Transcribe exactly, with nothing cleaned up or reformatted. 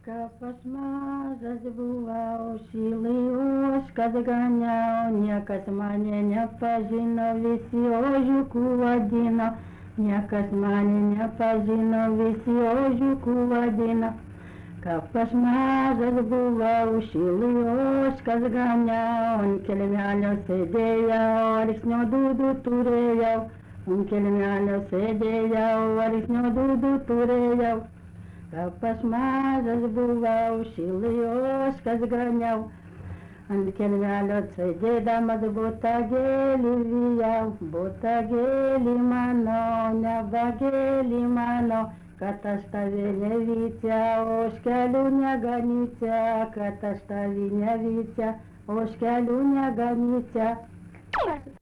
Kapas mažas buvau, šilai ožkas ganiau, niekas mane nepažino, visi ožiuku vadino, niekas mane nepažino, visi ožiuku vadino. Kapas mažas buvau, šilai ožkas ganiau, ant kelmelio sėdėjau, alksnio dūdų turėjau, ant kelmelio sėdėjau, alksnio dūdų turėjau. Kapas mažas buvau, šilai ožkas ganiau, ant kelmelio sėdėdamas botagėlį vijau, botagėlį mano, nebagėlį mano, kad aš tave nevycia, ožkelių neganycia, kad aš tave nevycia, ožkelių neganycia.